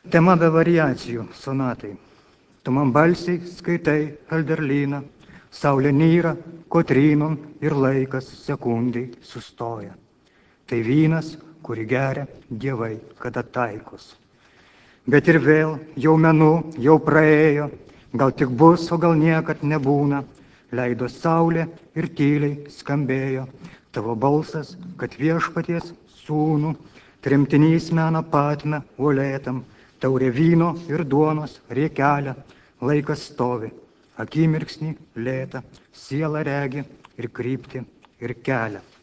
Tema be variacijų sonatai. Tu man balsiai skaitai Helderlyną, saulė nyra, Kotrynon ir laikas sekundai sustoja. Tai vynas, kurį geria dievai, kada taikos. Bet ir vėl jau menu, jau praėjo, gal tik bus, o gal niekad nebūna. Leido saulė ir tyliai skambėjo tavo balsas, kad viešpaties sūnų tremtinys mena patme uolėtam, taurė vyno ir duonos riekelę, laikas stovi, akimirksnį lėta, siela regi ir kryptį ir kelią.